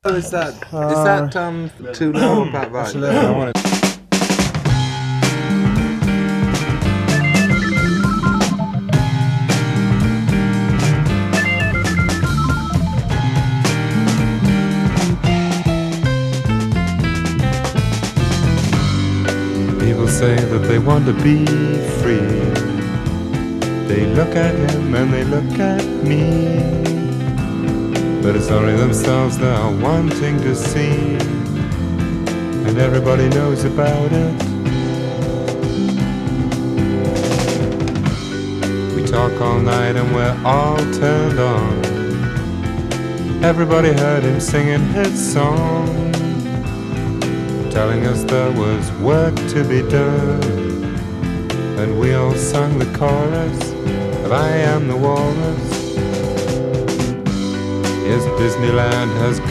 Is that too low or about That's right? a little, I want it. People say that they want to be free. They look at him and they look at me, but it's only themselves they are wanting to see, and everybody knows about it. We talk all night and we're all turned on. Everybody heard him singing his song, telling us there was work to be done, and we all sung the chorus of I Am the Walrus. Yes, Disneyland has